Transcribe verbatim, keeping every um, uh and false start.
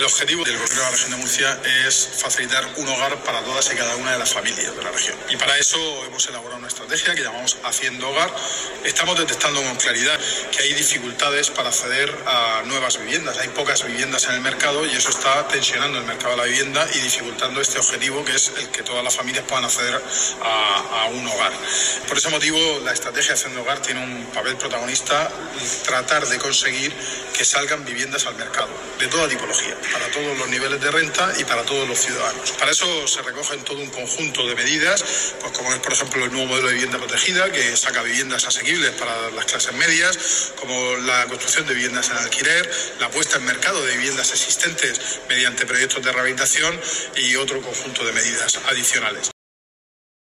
El objetivo del Gobierno de la Región de Murcia es facilitar un hogar para todas y cada una de las familias de la región. Y para eso hemos elaborado una estrategia que llamamos Haciendo Hogar. Estamos detectando con claridad que hay dificultades para acceder a nuevas viviendas. Hay pocas viviendas en el mercado y eso está tensionando el mercado de la vivienda y dificultando este objetivo, que es el que todas las familias puedan acceder a, a un hogar. Por ese motivo, la estrategia Haciendo Hogar tiene un papel protagonista, tratar de conseguir que salgan viviendas al mercado, de toda tipología, para todos los niveles de renta y para todos los ciudadanos. Para eso se recogen todo un conjunto de medidas, pues como es, por ejemplo, el nuevo modelo de vivienda protegida, que saca viviendas asequibles para las clases medias, como la construcción de viviendas en alquiler, la puesta en mercado de viviendas existentes mediante proyectos de rehabilitación y otro conjunto de medidas adicionales.